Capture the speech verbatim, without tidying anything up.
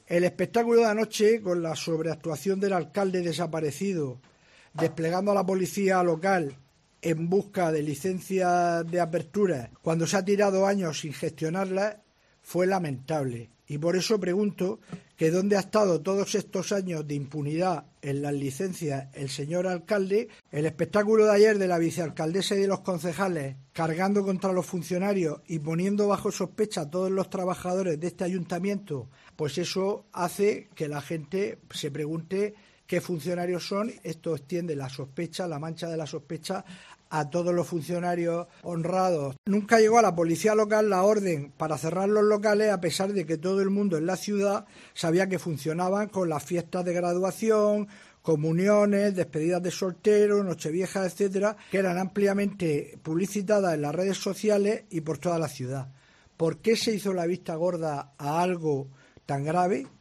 El espectáculo de anoche, con la sobreactuación del alcalde desaparecido, desplegando a la policía local en busca de licencias de apertura, cuando se ha tirado años sin gestionarlas, fue lamentable. Y por eso pregunto que dónde ha estado todos estos años de impunidad en las licencias el señor alcalde. El espectáculo de ayer de la vicealcaldesa y de los concejales cargando contra los funcionarios y poniendo bajo sospecha a todos los trabajadores de este ayuntamiento, pues eso hace que la gente se pregunte qué funcionarios son. Esto extiende la sospecha, la mancha de la sospecha a todos los funcionarios honrados. Nunca llegó a la policía local la orden para cerrar los locales, a pesar de que todo el mundo en la ciudad sabía que funcionaban con las fiestas de graduación, comuniones, despedidas de solteros, nocheviejas, etcétera, que eran ampliamente publicitadas en las redes sociales y por toda la ciudad. ¿Por qué se hizo la vista gorda a algo tan grave?